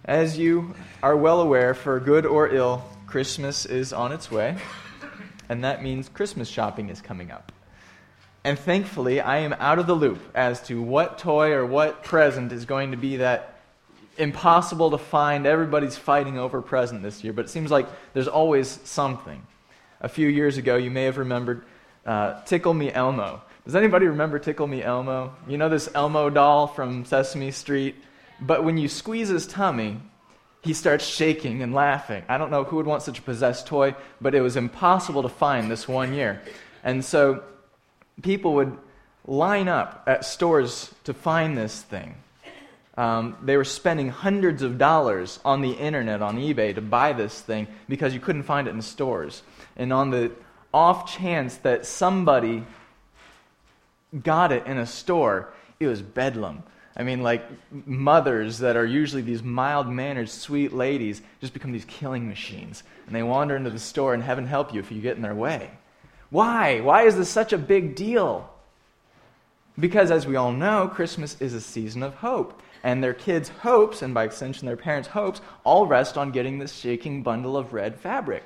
As you are well aware, for good or ill, Christmas is on its way, and that means Christmas shopping is coming up. And thankfully, I am out of the loop as to what toy or what present is going to be that impossible to find, everybody's fighting over present this year, but it seems like there's always something. A few years ago, you may have remembered Tickle Me Elmo. Does anybody remember Tickle Me Elmo? You know this Elmo doll from Sesame Street? But when you squeeze his tummy, he starts shaking and laughing. I don't know who would want such a possessed toy, but it was impossible to find this one year. And so people would line up at stores to find this thing. They were spending hundreds of dollars on the internet, on eBay, to buy this thing because you couldn't find it in stores. And on the off chance that somebody got it in a store, it was bedlam. I mean, like, mothers that are usually these mild-mannered, sweet ladies just become these killing machines. And they wander into the store, and heaven help you if you get in their way. Why? Why is this such a big deal? Because, as we all know, Christmas is a season of hope. And their kids' hopes, and by extension their parents' hopes, all rest on getting this shaking bundle of red fabric.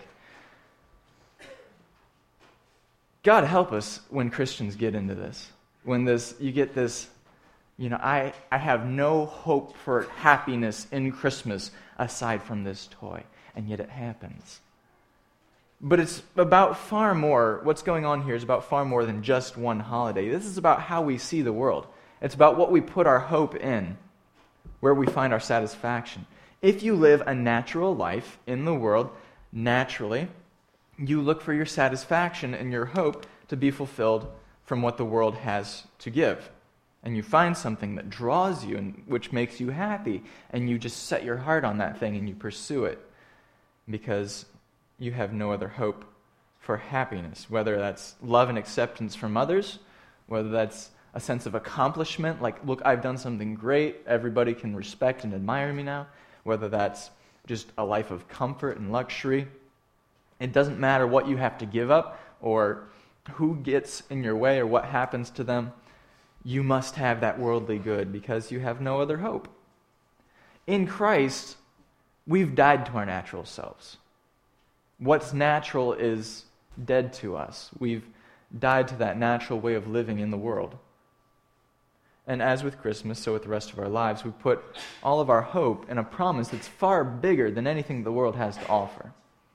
God help us when Christians get into this. When you get this, I have no hope for happiness in Christmas aside from this toy. And yet it happens. But it's about far more, what's going on here is about far more than just one holiday. This is about how we see the world. It's about what we put our hope in, where we find our satisfaction. If you live a natural life in the world, naturally, you look for your satisfaction and your hope to be fulfilled from what the world has to give. And you find something that draws you and which makes you happy, and you just set your heart on that thing and you pursue it because you have no other hope for happiness, whether that's love and acceptance from others, whether that's a sense of accomplishment, like, look, I've done something great, everybody can respect and admire me now, whether that's just a life of comfort and luxury. It doesn't matter what you have to give up or who gets in your way or what happens to them. You must have that worldly good because you have no other hope. In Christ, we've died to our natural selves. What's natural is dead to us. We've died to that natural way of living in the world. And as with Christmas, so with the rest of our lives, we put all of our hope in a promise that's far bigger than anything the world has to offer.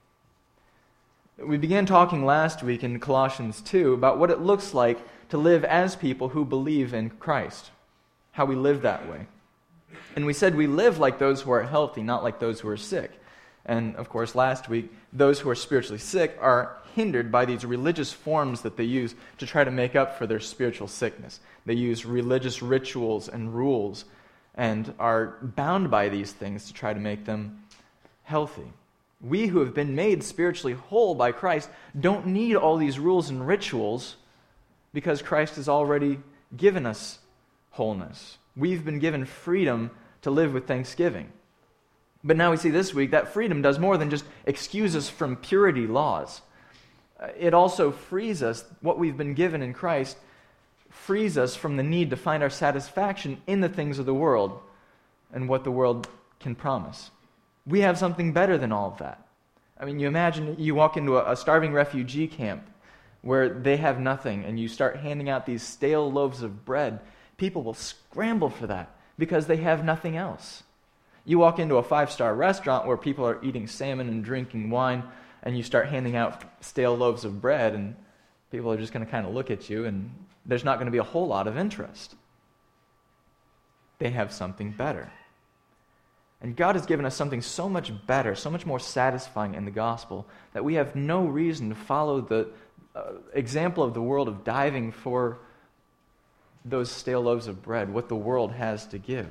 We began talking last week in Colossians 2 about what it looks like to live as people who believe in Christ, how we live that way. And we said we live like those who are healthy, not like those who are sick. And, of course, last week, those who are spiritually sick are hindered by these religious forms that they use to try to make up for their spiritual sickness. They use religious rituals and rules and are bound by these things to try to make them healthy. We who have been made spiritually whole by Christ don't need all these rules and rituals because Christ has already given us wholeness. We've been given freedom to live with thanksgiving. But now we see this week that freedom does more than just excuse us from purity laws. It also frees us, what we've been given in Christ, frees us from the need to find our satisfaction in the things of the world and what the world can promise. We have something better than all of that. I mean, you imagine you walk into a starving refugee camp where they have nothing and you start handing out these stale loaves of bread. People will scramble for that because they have nothing else. You walk into a 5-star restaurant where people are eating salmon and drinking wine, and you start handing out stale loaves of bread, and people are just going to kind of look at you, and there's not going to be a whole lot of interest. They have something better. And God has given us something so much better, so much more satisfying in the gospel, that we have no reason to follow the example of the world of diving for those stale loaves of bread, what the world has to give.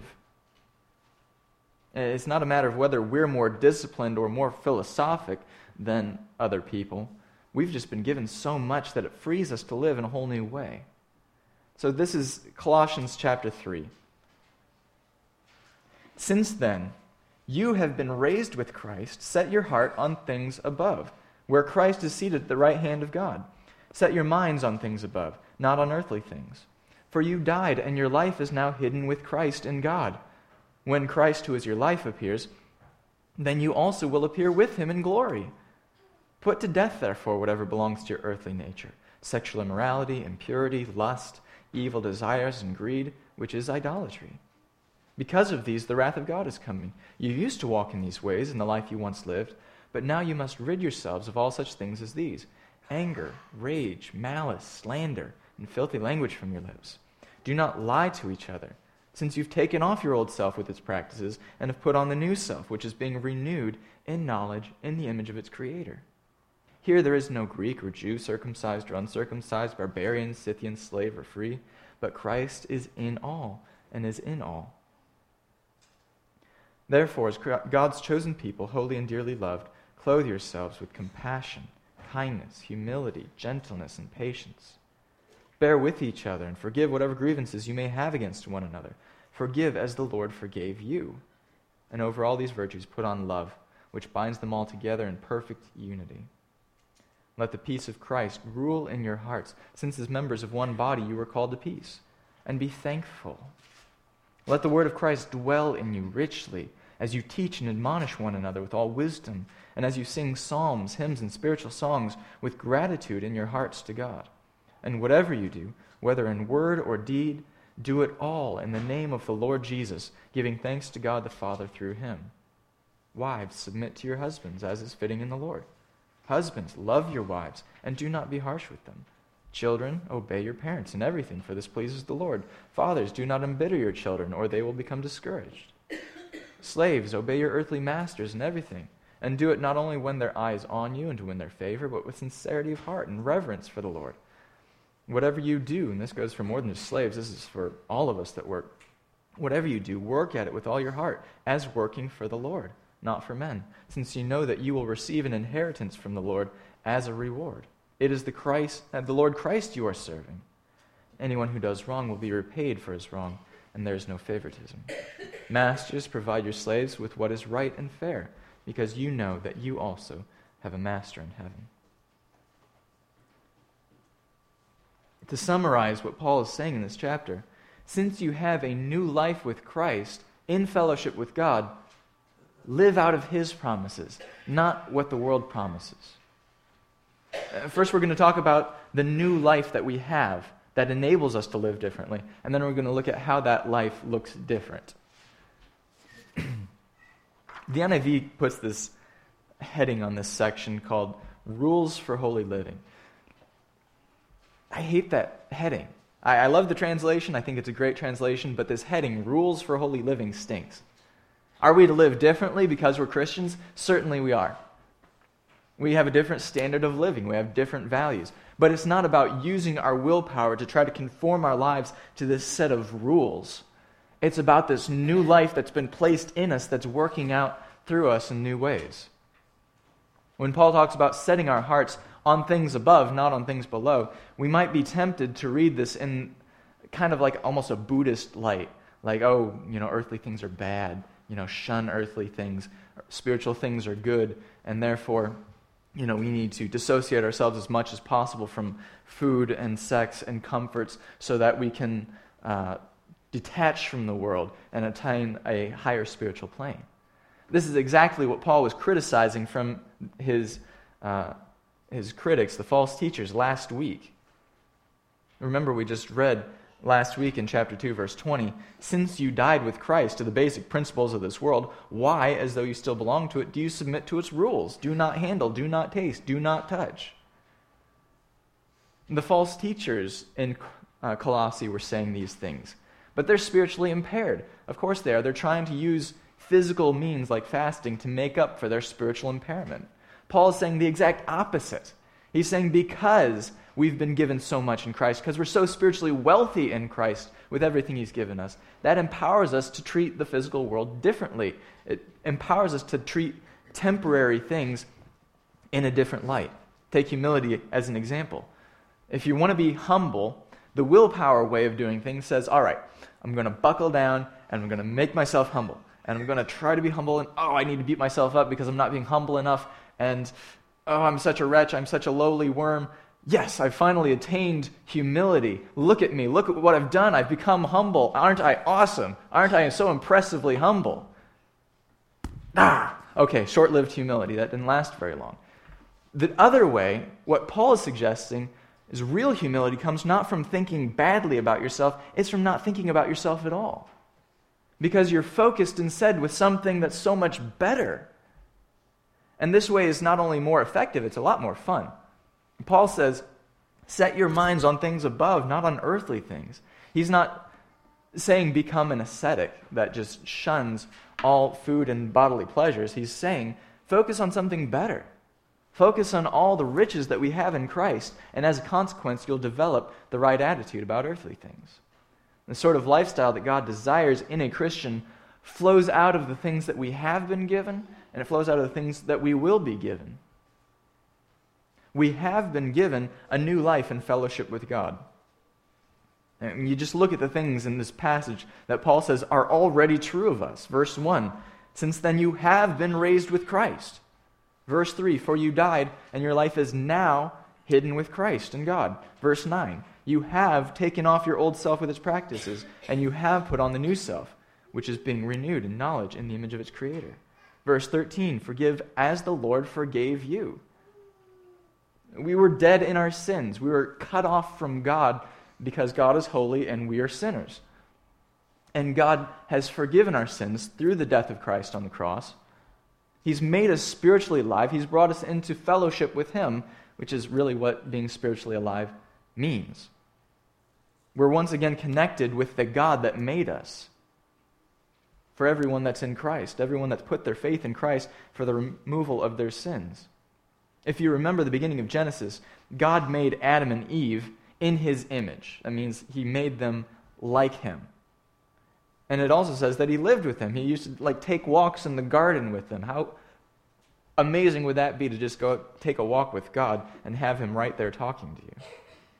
It's not a matter of whether we're more disciplined or more philosophic than other people. We've just been given so much that it frees us to live in a whole new way. So this is Colossians chapter 3. Since then, you have been raised with Christ. Set your heart on things above, where Christ is seated at the right hand of God. Set your minds on things above, not on earthly things. For you died, and your life is now hidden with Christ in God. When Christ, who is your life, appears, then you also will appear with him in glory. Put to death, therefore, whatever belongs to your earthly nature: sexual immorality, impurity, lust, evil desires, and greed, which is idolatry. Because of these, the wrath of God is coming. You used to walk in these ways in the life you once lived, but now you must rid yourselves of all such things as these: anger, rage, malice, slander, and filthy language from your lips. Do not lie to each other, since you've taken off your old self with its practices and have put on the new self, which is being renewed in knowledge in the image of its Creator. Here there is no Greek or Jew, circumcised or uncircumcised, barbarian, Scythian, slave or free, but Christ is in all and is in all. Therefore, as God's chosen people, holy and dearly loved, clothe yourselves with compassion, kindness, humility, gentleness, and patience. Bear with each other and forgive whatever grievances you may have against one another. Forgive as the Lord forgave you. And over all these virtues put on love, which binds them all together in perfect unity. Let the peace of Christ rule in your hearts, since as members of one body you were called to peace. And be thankful. Let the word of Christ dwell in you richly, as you teach and admonish one another with all wisdom, and as you sing psalms, hymns, and spiritual songs with gratitude in your hearts to God. And whatever you do, whether in word or deed, do it all in the name of the Lord Jesus, giving thanks to God the Father through him. Wives, submit to your husbands, as is fitting in the Lord. Husbands, love your wives, and do not be harsh with them. Children, obey your parents in everything, for this pleases the Lord. Fathers, do not embitter your children, or they will become discouraged. Slaves, obey your earthly masters in everything, and do it not only when their eye is on you and to win their favor, but with sincerity of heart and reverence for the Lord. Whatever you do, and this goes for more than just slaves, this is for all of us that work. Whatever you do, work at it with all your heart, as working for the Lord, not for men, since you know that you will receive an inheritance from the Lord as a reward. It is the Lord Christ you are serving. Anyone who does wrong will be repaid for his wrong, and there is no favoritism. Masters, provide your slaves with what is right and fair, because you know that you also have a master in heaven. To summarize what Paul is saying in this chapter, since you have a new life with Christ in fellowship with God, live out of his promises, not what the world promises. First, we're going to talk about the new life that we have that enables us to live differently, and then we're going to look at how that life looks different. The NIV puts this heading on this section called Rules for Holy Living. I hate that heading. I love the translation. I think it's a great translation, but this heading, Rules for Holy Living, stinks. Are we to live differently because we're Christians? Certainly we are. We have a different standard of living. We have different values. But it's not about using our willpower to try to conform our lives to this set of rules. It's about this new life that's been placed in us that's working out through us in new ways. When Paul talks about setting our hearts on things above, not on things below, we might be tempted to read this in kind of like almost a Buddhist light. Like, earthly things are bad. Shun earthly things. Spiritual things are good. And therefore, we need to dissociate ourselves as much as possible from food and sex and comforts so that we can detach from the world and attain a higher spiritual plane. This is exactly what Paul was criticizing from his critics, the false teachers, last week. Remember, we just read last week in chapter 2, verse 20, since you died with Christ to the basic principles of this world, why, as though you still belong to it, do you submit to its rules? Do not handle, do not taste, do not touch. The false teachers in Colossae were saying these things, but they're spiritually impaired. Of course they are. They're trying to use physical means like fasting to make up for their spiritual impairment. Paul is saying the exact opposite. He's saying because we've been given so much in Christ, because we're so spiritually wealthy in Christ with everything he's given us, that empowers us to treat the physical world differently. It empowers us to treat temporary things in a different light. Take humility as an example. If you want to be humble, the willpower way of doing things says, all right, I'm going to buckle down and I'm going to make myself humble. And I'm going to try to be humble, and I need to beat myself up because I'm not being humble enough, and I'm such a wretch, I'm such a lowly worm. Yes, I've finally attained humility. Look at me, look at what I've done, I've become humble. Aren't I awesome? Aren't I so impressively humble? Okay, short-lived humility. That didn't last very long. The other way, what Paul is suggesting, is real humility comes not from thinking badly about yourself, it's from not thinking about yourself at all. Because you're focused instead with something that's so much better. And this way is not only more effective, it's a lot more fun. Paul says, set your minds on things above, not on earthly things. He's not saying become an ascetic that just shuns all food and bodily pleasures. He's saying focus on something better. Focus on all the riches that we have in Christ, and as a consequence, you'll develop the right attitude about earthly things. The sort of lifestyle that God desires in a Christian flows out of the things that we have been given, and it flows out of the things that we will be given. We have been given a new life in fellowship with God. And you just look at the things in this passage that Paul says are already true of us. Verse 1, since then you have been raised with Christ. Verse 3, for you died, and your life is now hidden with Christ in God. Verse 9, you have taken off your old self with its practices, and you have put on the new self, which is being renewed in knowledge in the image of its Creator. Verse 13, forgive as the Lord forgave you. We were dead in our sins. We were cut off from God because God is holy and we are sinners. And God has forgiven our sins through the death of Christ on the cross. He's made us spiritually alive. He's brought us into fellowship with Him, which is really what being spiritually alive means. We're once again connected with the God that made us. For everyone that's in Christ, everyone that's put their faith in Christ for the removal of their sins. If you remember the beginning of Genesis, God made Adam and Eve in His image. That means He made them like Him. And it also says that He lived with them. He used to take walks in the garden with them. How amazing would that be to just go take a walk with God and have Him right there talking to you?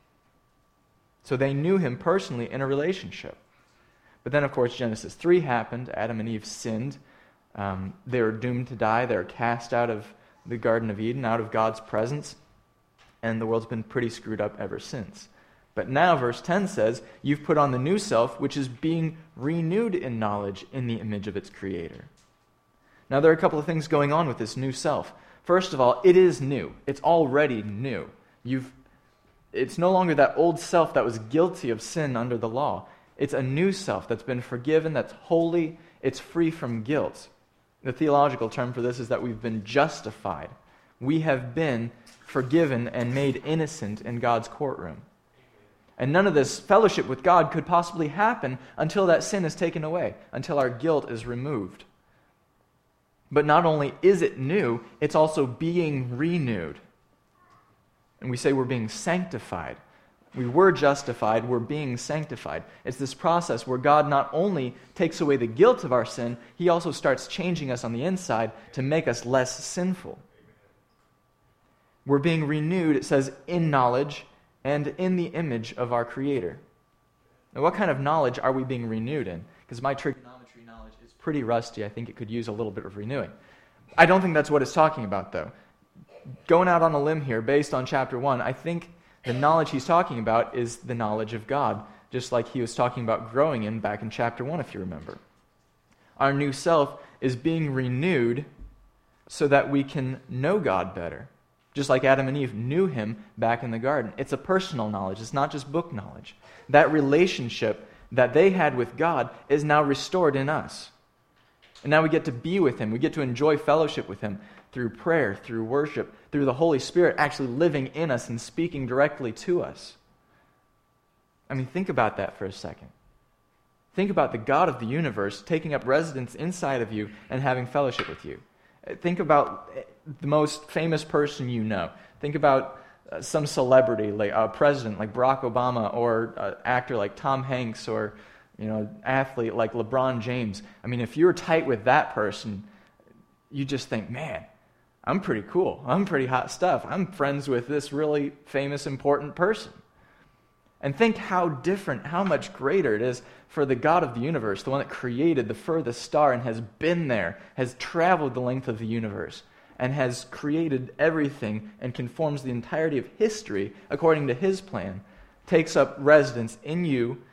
So they knew Him personally in a relationship. But then, of course, Genesis 3 happened. Adam and Eve sinned. They were doomed to die. They were cast out of the Garden of Eden, out of God's presence. And the world's been pretty screwed up ever since. But now, verse 10 says, you've put on the new self, which is being renewed in knowledge in the image of its Creator. Now, there are a couple of things going on with this new self. First of all, it is new. It's already new. It's no longer that old self that was guilty of sin under the law. It's a new self that's been forgiven, that's holy, it's free from guilt. The theological term for this is that we've been justified. We have been forgiven and made innocent in God's courtroom. And none of this fellowship with God could possibly happen until that sin is taken away, until our guilt is removed. But not only is it new, it's also being renewed. And we say we're being sanctified. We were justified, we're being sanctified. It's this process where God not only takes away the guilt of our sin, He also starts changing us on the inside to make us less sinful. We're being renewed, it says, in knowledge and in the image of our Creator. Now, what kind of knowledge are we being renewed in? Because my trigonometry knowledge is pretty rusty. I think it could use a little bit of renewing. I don't think that's what it's talking about, though. Going out on a limb here, based on chapter 1, I think the knowledge he's talking about is the knowledge of God, just like he was talking about growing in back in chapter 1, if you remember. Our new self is being renewed so that we can know God better, just like Adam and Eve knew Him back in the garden. It's a personal knowledge. It's not just book knowledge. That relationship that they had with God is now restored in us. And now we get to be with Him. We get to enjoy fellowship with Him through prayer, through worship, through the Holy Spirit actually living in us and speaking directly to us. I mean, think about that for a second. Think about the God of the universe taking up residence inside of you and having fellowship with you. Think about the most famous person you know. Think about some celebrity, like a president like Barack Obama, or an actor like Tom Hanks, or athlete like LeBron James. I mean, if you're tight with that person, you just think, man, I'm pretty cool. I'm pretty hot stuff. I'm friends with this really famous, important person. And think how different, how much greater it is for the God of the universe, the one that created the furthest star and has been there, has traveled the length of the universe, and has created everything and conforms the entirety of history according to His plan, takes up residence in you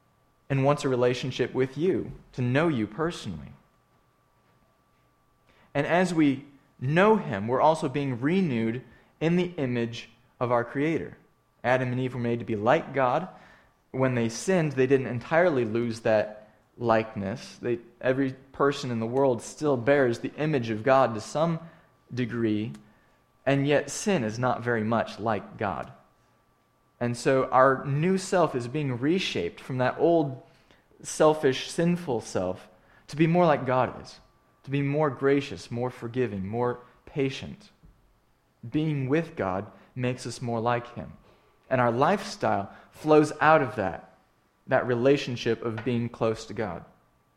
and wants a relationship with you, to know you personally. And as we know him, we're also being renewed in the image of our Creator. Adam and Eve were made to be like God. When they sinned, they didn't entirely lose that likeness. Every person in the world still bears the image of God to some degree, and yet sin is not very much like God. And so our new self is being reshaped from that old selfish, sinful self to be more like God is, to be more gracious, more forgiving, more patient. Being with God makes us more like him. And our lifestyle flows out of that relationship of being close to God.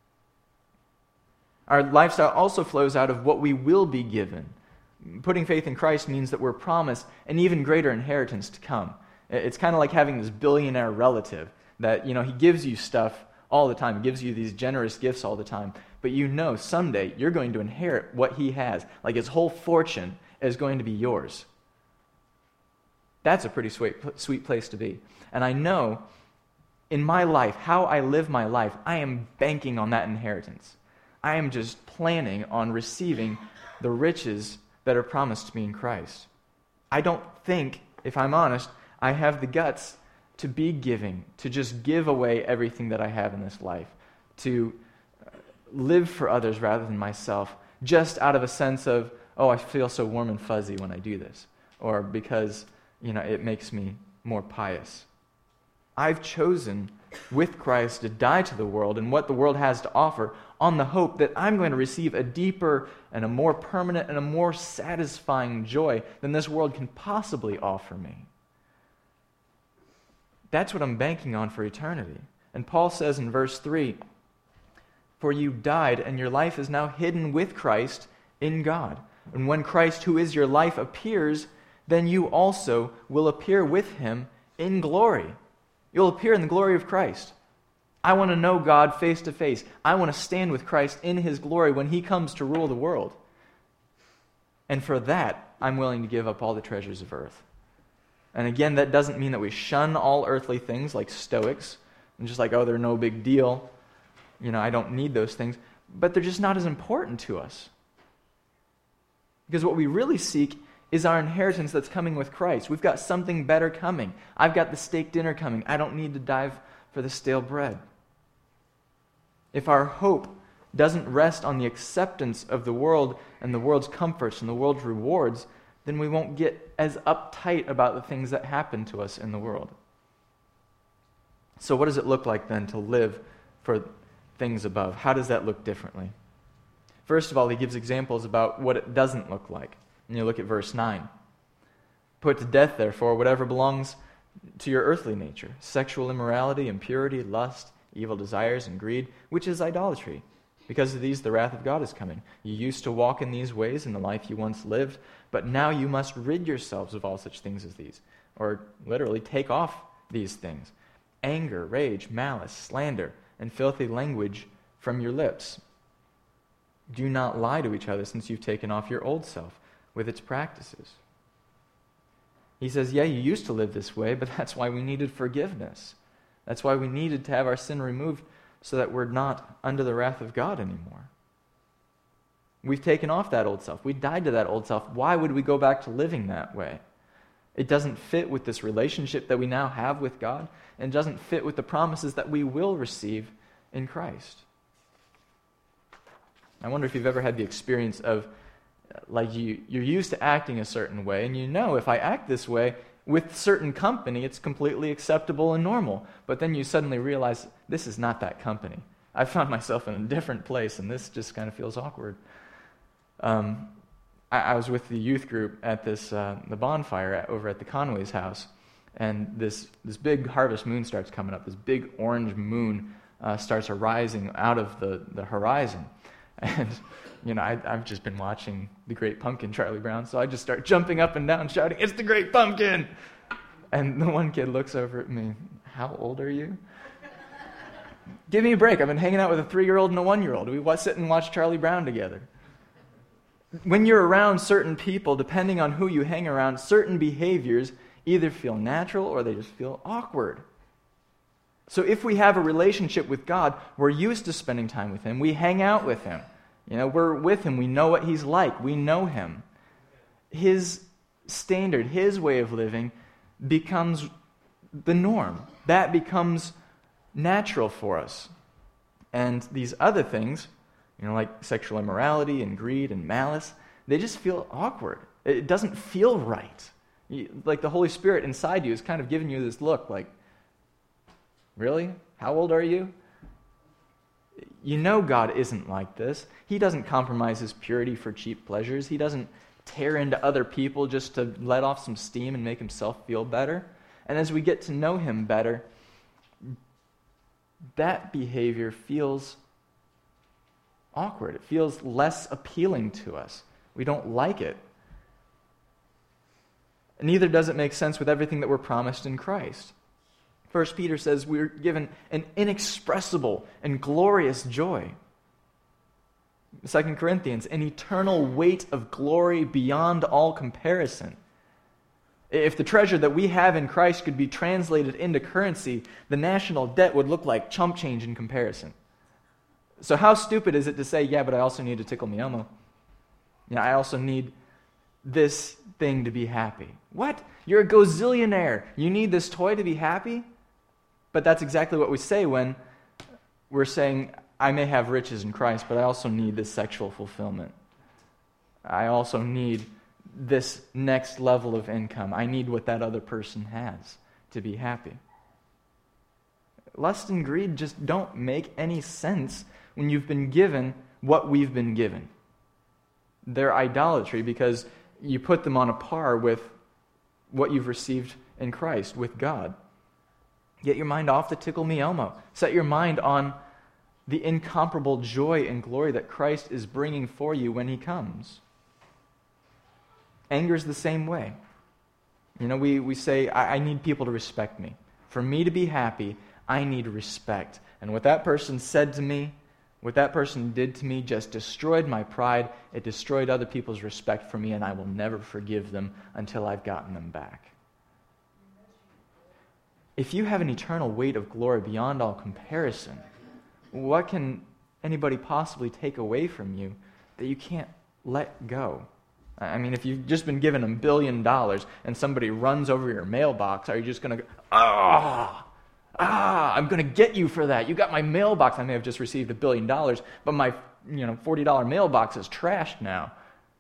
Our lifestyle also flows out of what we will be given. Putting faith in Christ means that we're promised an even greater inheritance to come. It's kind of like having this billionaire relative that, he gives you stuff all the time. He gives you these generous gifts all the time. But someday you're going to inherit what he has. Like his whole fortune is going to be yours. That's a pretty sweet place to be. And I know in my life, how I live my life, I am banking on that inheritance. I am just planning on receiving the riches that are promised to me in Christ. I don't think, if I'm honest, I have the guts to be giving, to just give away everything that I have in this life, to live for others rather than myself, just out of a sense of, I feel so warm and fuzzy when I do this, or because, it makes me more pious. I've chosen with Christ to die to the world and what the world has to offer on the hope that I'm going to receive a deeper and a more permanent and a more satisfying joy than this world can possibly offer me. That's what I'm banking on for eternity. And Paul says in verse 3, "For you died, and your life is now hidden with Christ in God. And when Christ, who is your life, appears, then you also will appear with him in glory." You'll appear in the glory of Christ. I want to know God face to face. I want to stand with Christ in his glory when he comes to rule the world. And for that, I'm willing to give up all the treasures of earth. And again, that doesn't mean that we shun all earthly things like Stoics, and just like, they're no big deal. I don't need those things. But they're just not as important to us. Because what we really seek is our inheritance that's coming with Christ. We've got something better coming. I've got the steak dinner coming. I don't need to dive for the stale bread. If our hope doesn't rest on the acceptance of the world and the world's comforts and the world's rewards, then we won't get as uptight about the things that happen to us in the world. So what does it look like then to live for things above? How does that look differently? First of all, he gives examples about what it doesn't look like. And you look at verse 9. "Put to death, therefore, whatever belongs to your earthly nature, sexual immorality, impurity, lust, evil desires, and greed, which is idolatry. Because of these, the wrath of God is coming. You used to walk in these ways in the life you once lived, but now you must rid yourselves of all such things as these." Or literally, take off these things. "Anger, rage, malice, slander, and filthy language from your lips. Do not lie to each other, since you've taken off your old self with its practices." He says, you used to live this way, but that's why we needed forgiveness. That's why we needed to have our sin removed so that we're not under the wrath of God anymore. We've taken off that old self. We died to that old self. Why would we go back to living that way? It doesn't fit with this relationship that we now have with God, and it doesn't fit with the promises that we will receive in Christ. I wonder if you've ever had the experience of you're used to acting a certain way, and if I act this way with certain company, it's completely acceptable and normal. But then you suddenly realize, this is not that company. I found myself in a different place, and this just kind of feels awkward. I was with the youth group at the bonfire over at the Conway's house, and this big harvest moon starts coming up. This big orange moon starts arising out of the horizon. And I've just been watching The Great Pumpkin, Charlie Brown, so I just start jumping up and down shouting, "It's the Great Pumpkin!" And the one kid looks over at me, "How old are you?" Give me a break. I've been hanging out with a 3-year-old and a 1-year-old. We sit and watch Charlie Brown together. When you're around certain people, depending on who you hang around, certain behaviors either feel natural or they just feel awkward. So if we have a relationship with God, we're used to spending time with Him. We hang out with Him. We're with him. We know what he's like. We know him. His standard, his way of living becomes the norm. That becomes natural for us. And these other things, like sexual immorality and greed and malice, they just feel awkward. It doesn't feel right. Like the Holy Spirit inside you is kind of giving you this look like, really? How old are you? God isn't like this. He doesn't compromise his purity for cheap pleasures. He doesn't tear into other people just to let off some steam and make himself feel better. And as we get to know him better, that behavior feels awkward. It feels less appealing to us. We don't like it. Neither does it make sense with everything that we're promised in Christ. 1 Peter says we're given an inexpressible and glorious joy. 2 Corinthians, an eternal weight of glory beyond all comparison. If the treasure that we have in Christ could be translated into currency, the national debt would look like chump change in comparison. So how stupid is it to say, but I also need to tickle me Elmo. I also need this thing to be happy. What? You're a gazillionaire. You need this toy to be happy? But that's exactly what we say when we're saying, I may have riches in Christ, but I also need this sexual fulfillment. I also need this next level of income. I need what that other person has to be happy. Lust and greed just don't make any sense when you've been given what we've been given. They're idolatry because you put them on a par with what you've received in Christ, with God. Get your mind off the tickle me Elmo. Set your mind on the incomparable joy and glory that Christ is bringing for you when he comes. Anger is the same way. We say, I need people to respect me. For me to be happy, I need respect. And what that person said to me, what that person did to me just destroyed my pride. It destroyed other people's respect for me, and I will never forgive them until I've gotten them back. If you have an eternal weight of glory beyond all comparison, what can anybody possibly take away from you that you can't let go? I mean, if you've just been given $1 billion and somebody runs over your mailbox, are you just going to go, I'm going to get you for that. You got my mailbox. I may have just received $1 billion, but my $40 mailbox is trashed now.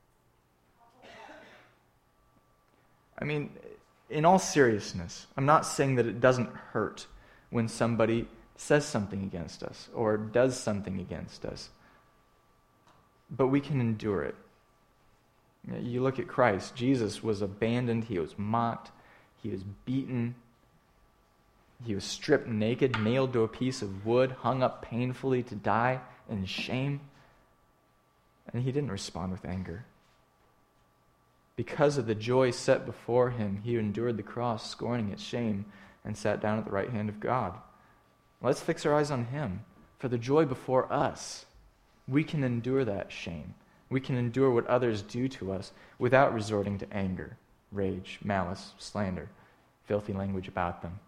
I mean, in all seriousness, I'm not saying that it doesn't hurt when somebody says something against us or does something against us, but we can endure it. You look at Christ. Jesus was abandoned. He was mocked. He was beaten. He was stripped naked, nailed to a piece of wood, hung up painfully to die in shame. And he didn't respond with anger. Because of the joy set before him, he endured the cross, scorning its shame, and sat down at the right hand of God. Let's fix our eyes on him. For the joy before us, we can endure that shame. We can endure what others do to us without resorting to anger, rage, malice, slander, filthy language about them.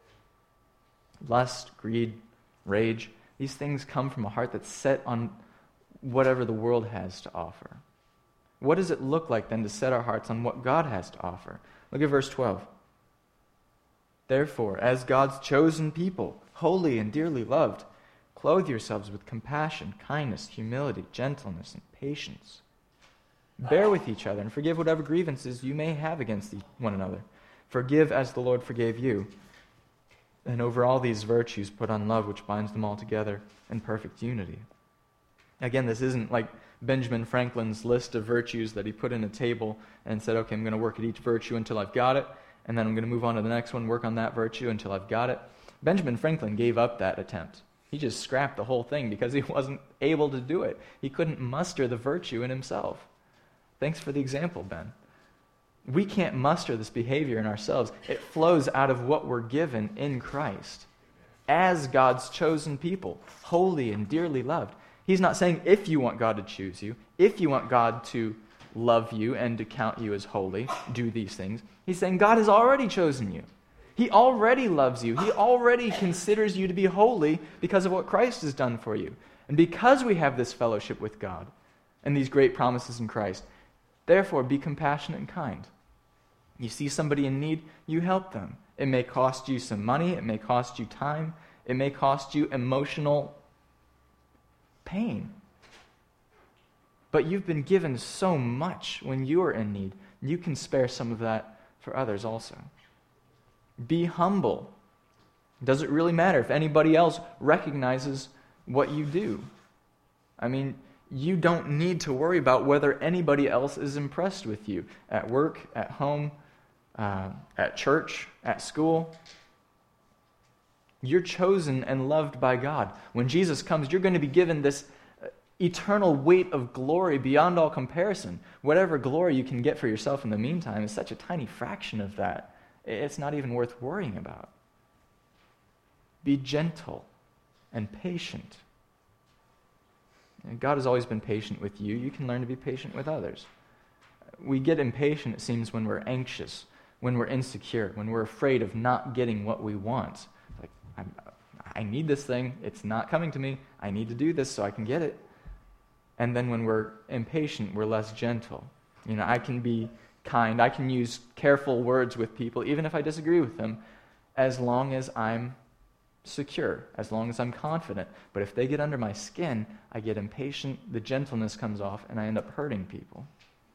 Lust, greed, rage, these things come from a heart that's set on whatever the world has to offer. What does it look like then to set our hearts on what God has to offer? Look at verse 12. Therefore, as God's chosen people, holy and dearly loved, clothe yourselves with compassion, kindness, humility, gentleness, and patience. Bear with each other and forgive whatever grievances you may have against one another. Forgive as the Lord forgave you. And over all these virtues put on love, which binds them all together in perfect unity. Again, this isn't like Benjamin Franklin's list of virtues that he put in a table and said, okay, I'm going to work at each virtue until I've got it, and then I'm going to move on to the next one, work on that virtue until I've got it. Benjamin Franklin gave up that attempt. He just scrapped the whole thing because he wasn't able to do it. He couldn't muster the virtue in himself. Thanks for the example, Ben. We can't muster this behavior in ourselves. It flows out of what we're given in Christ as God's chosen people, holy and dearly loved. He's not saying if you want God to choose you, if you want God to love you and to count you as holy, do these things. He's saying God has already chosen you. He already loves you. He already considers you to be holy because of what Christ has done for you. And because we have this fellowship with God and these great promises in Christ, therefore be compassionate and kind. You see somebody in need, you help them. It may cost you some money, it may cost you time, it may cost you emotional pain. But you've been given so much when you are in need. You can spare some of that for others also. Be humble. Does it really matter if anybody else recognizes what you do? I mean, you don't need to worry about whether anybody else is impressed with you at work, at home, at church, at school. You're chosen and loved by God. When Jesus comes, you're going to be given this eternal weight of glory beyond all comparison. Whatever glory you can get for yourself in the meantime is such a tiny fraction of that. It's not even worth worrying about. Be gentle and patient. God has always been patient with you. You can learn to be patient with others. We get impatient, it seems, when we're anxious, when we're insecure, when we're afraid of not getting what we want. Like, I need this thing. It's not coming to me. I need to do this so I can get it. And then when we're impatient, we're less gentle. I can be kind. I can use careful words with people, even if I disagree with them, as long as I'm secure, as long as I'm confident. But if they get under my skin, I get impatient, the gentleness comes off, and I end up hurting people.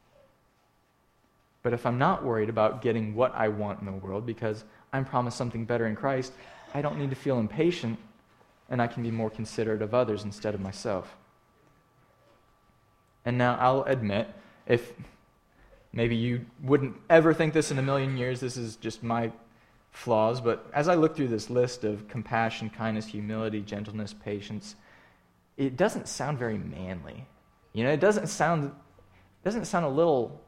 But if I'm not worried about getting what I want in the world because I'm promised something better in Christ, I don't need to feel impatient, and I can be more considerate of others instead of myself. And now I'll admit, if maybe you wouldn't ever think this in a million years, this is just my flaws, but as I look through this list of compassion, kindness, humility, gentleness, patience, it doesn't sound very manly. It doesn't sound a little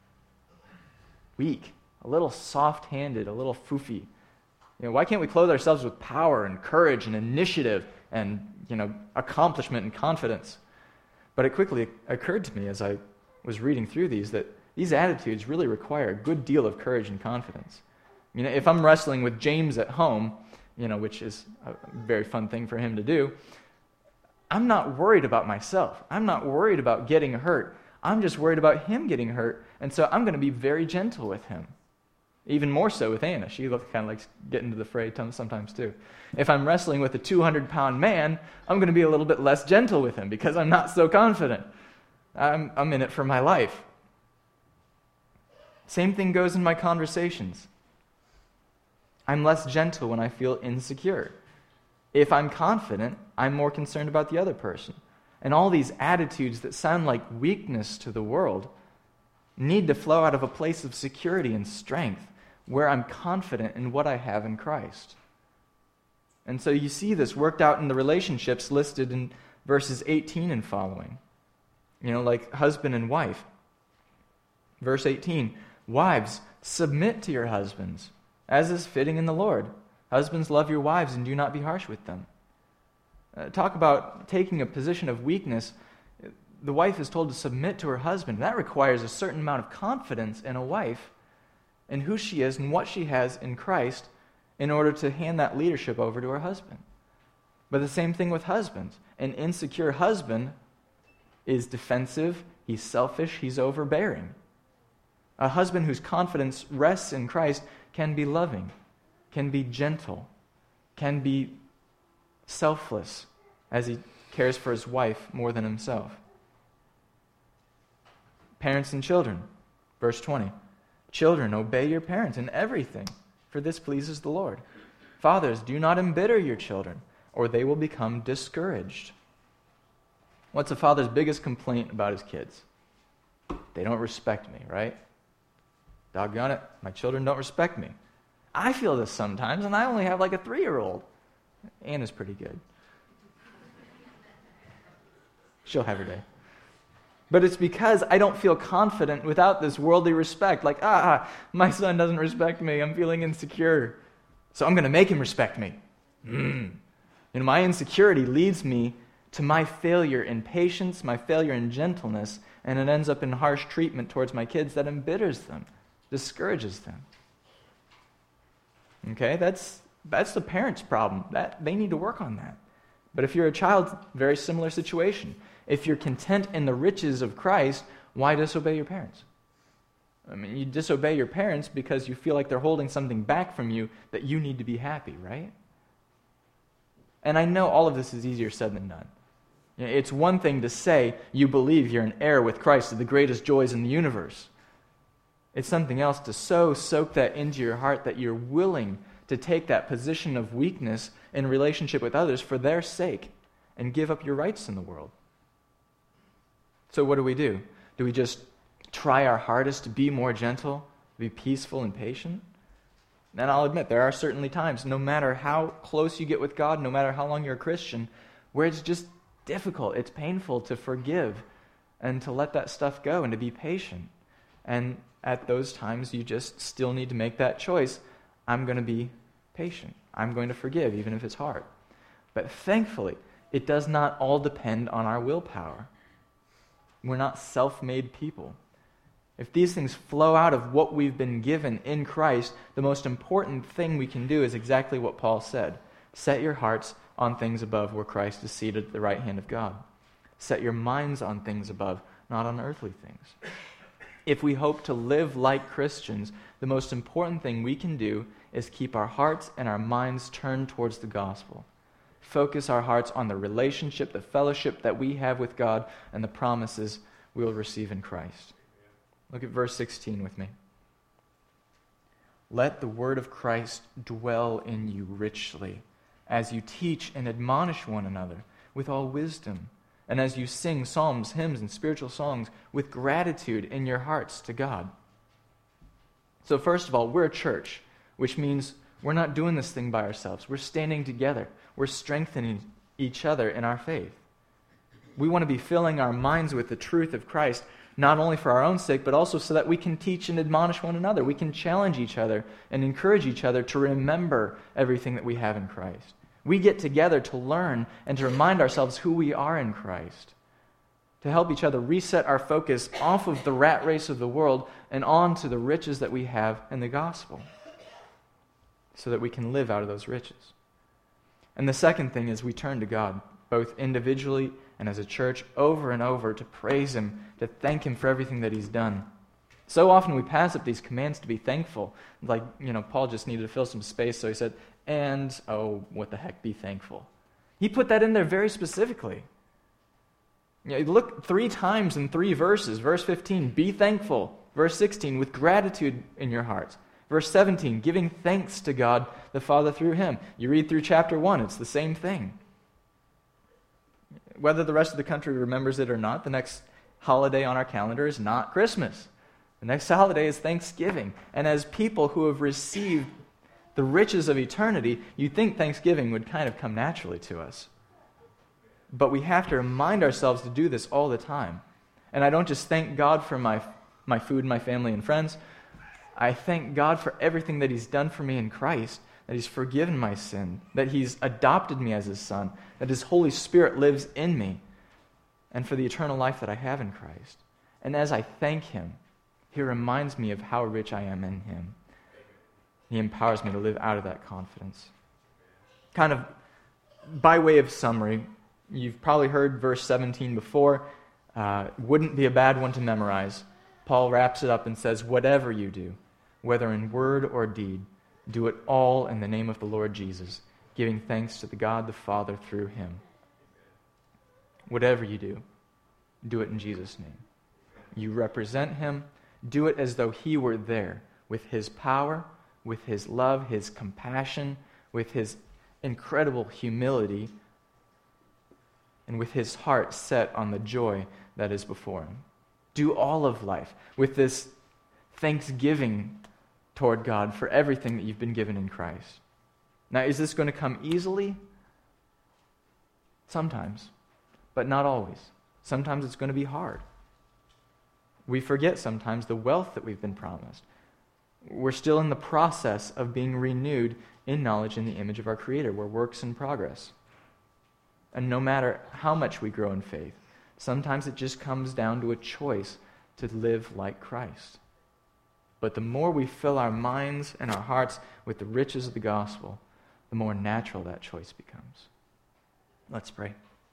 weak, a little soft-handed, a little foofy. Why can't we clothe ourselves with power and courage and initiative and, accomplishment and confidence? But it quickly occurred to me as I was reading through these that these attitudes really require a good deal of courage and confidence. If I'm wrestling with James at home, which is a very fun thing for him to do, I'm not worried about myself. I'm not worried about getting hurt. I'm just worried about him getting hurt, and so I'm going to be very gentle with him. Even more so with Anna. She kind of likes getting into the fray sometimes too. If I'm wrestling with a 200-pound man, I'm going to be a little bit less gentle with him because I'm not so confident. I'm in it for my life. Same thing goes in my conversations. I'm less gentle when I feel insecure. If I'm confident, I'm more concerned about the other person. And all these attitudes that sound like weakness to the world need to flow out of a place of security and strength where I'm confident in what I have in Christ. And so you see this worked out in the relationships listed in verses 18 and following. Like husband and wife. Verse 18, wives, submit to your husbands, as is fitting in the Lord. Husbands, love your wives and do not be harsh with them. Talk about taking a position of weakness. The wife is told to submit to her husband. That requires a certain amount of confidence in a wife and who she is and what she has in Christ in order to hand that leadership over to her husband. But the same thing with husbands. An insecure husband is defensive, he's selfish, he's overbearing. A husband whose confidence rests in Christ can be loving, can be gentle, can be selfless as he cares for his wife more than himself. Parents and children, verse 20. Children, obey your parents in everything, for this pleases the Lord. Fathers, do not embitter your children, or they will become discouraged. What's a father's biggest complaint about his kids? They don't respect me, right? Doggone it, my children don't respect me. I feel this sometimes, and I only have like a 3-year-old. Anna's pretty good. She'll have her day. But it's because I don't feel confident without this worldly respect. Like, my son doesn't respect me. I'm feeling insecure. So I'm going to make him respect me. My insecurity leads me to my failure in patience, my failure in gentleness, and it ends up in harsh treatment towards my kids that embitters them, discourages them. Okay, that's the parents' problem. They need to work on that. But if you're a child, very similar situation. If you're content in the riches of Christ, why disobey your parents? I mean, you disobey your parents because you feel like they're holding something back from you that you need to be happy, right? And I know all of this is easier said than done. It's one thing to say you believe you're an heir with Christ of the greatest joys in the universe. It's something else to soak that into your heart that you're willing to take that position of weakness in relationship with others for their sake and give up your rights in the world. So what do? Do we just try our hardest to be more gentle, be peaceful and patient? And I'll admit, there are certainly times, no matter how close you get with God, no matter how long you're a Christian, where it's just difficult, it's painful to forgive and to let that stuff go and to be patient. And at those times, you just still need to make that choice. I'm going to be patient. I'm going to forgive, even if it's hard. But thankfully, it does not all depend on our willpower. We're not self-made people. If these things flow out of what we've been given in Christ, the most important thing we can do is exactly what Paul said. Set your hearts on things above where Christ is seated at the right hand of God. Set your minds on things above, not on earthly things. If we hope to live like Christians, the most important thing we can do is keep our hearts and our minds turned towards the gospel. Focus our hearts on the relationship, the fellowship that we have with God, and the promises we will receive in Christ. Look at verse 16 with me. Let the word of Christ dwell in you richly, as you teach and admonish one another with all wisdom, and as you sing psalms, hymns, and spiritual songs with gratitude in your hearts to God. So first of all, we're a church, which means we're not doing this thing by ourselves. We're standing together. We're strengthening each other in our faith. We want to be filling our minds with the truth of Christ, not only for our own sake, but also so that we can teach and admonish one another. We can challenge each other and encourage each other to remember everything that we have in Christ. We get together to learn and to remind ourselves who we are in Christ, to help each other reset our focus off of the rat race of the world and on to the riches that we have in the gospel, so that we can live out of those riches. And the second thing is we turn to God, both individually and as a church, over and over to praise Him, to thank Him for everything that He's done. So often we pass up these commands to be thankful. Like, Paul just needed to fill some space, so he said, and, what the heck, be thankful. He put that in there very specifically. Look 3 times in 3 verses. Verse 15, be thankful. Verse 16, with gratitude in your hearts. Verse 17, giving thanks to God the Father through Him. You read through chapter 1, it's the same thing. Whether the rest of the country remembers it or not, the next holiday on our calendar is not Christmas. The next holiday is Thanksgiving. And as people who have received the riches of eternity, you'd think Thanksgiving would kind of come naturally to us. But we have to remind ourselves to do this all the time. And I don't just thank God for my food, my family, and friends. I thank God for everything that He's done for me in Christ, that He's forgiven my sin, that He's adopted me as His son, that His Holy Spirit lives in me, and for the eternal life that I have in Christ. And as I thank Him, He reminds me of how rich I am in Him. He empowers me to live out of that confidence. Kind of by way of summary, you've probably heard verse 17 before. Wouldn't be a bad one to memorize. Paul wraps it up and says, whatever you do, whether in word or deed, do it all in the name of the Lord Jesus, giving thanks to the God the Father through Him. Whatever you do it in Jesus' name. You represent Him. Do it as though He were there with His power, with His love, His compassion, with His incredible humility, and with His heart set on the joy that is before Him. Do all of life with this thanksgiving toward God for everything that you've been given in Christ. Now, is this going to come easily? Sometimes, but not always. Sometimes it's going to be hard. We forget sometimes the wealth that we've been promised. We're still in the process of being renewed in knowledge in the image of our Creator. We're works in progress. And no matter how much we grow in faith, sometimes it just comes down to a choice to live like Christ. But the more we fill our minds and our hearts with the riches of the gospel, the more natural that choice becomes. Let's pray.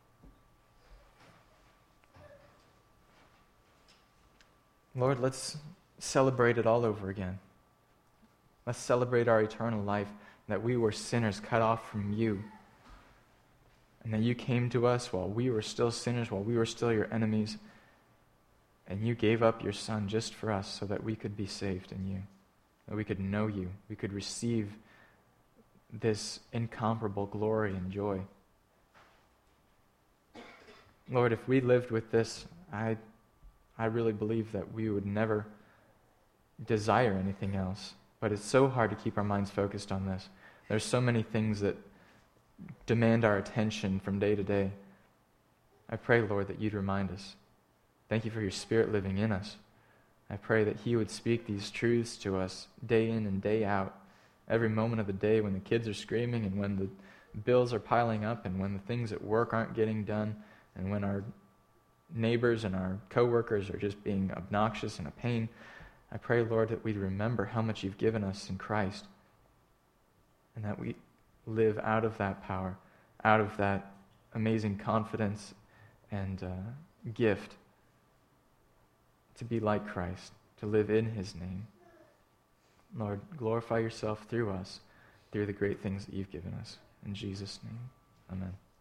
Lord, let's celebrate it all over again. Let's celebrate our eternal life, that we were sinners cut off from you, and that you came to us while we were still sinners, while we were still your enemies, and you gave up your Son just for us so that we could be saved in you, that we could know you, we could receive this incomparable glory and joy. Lord, if we lived with this, I really believe that we would never desire anything else. But it's so hard to keep our minds focused on this. There's so many things that demand our attention from day to day. I pray, Lord, that you'd remind us. Thank you for your Spirit living in us. I pray that he would speak these truths to us day in and day out, every moment of the day when the kids are screaming and when the bills are piling up and when the things at work aren't getting done and when our neighbors and our coworkers are just being obnoxious and a pain. I pray, Lord, that we'd remember how much you've given us in Christ and that we live out of that power, out of that amazing confidence and gift to be like Christ, to live in his name. Lord, glorify yourself through us, through the great things that you've given us. In Jesus' name, amen.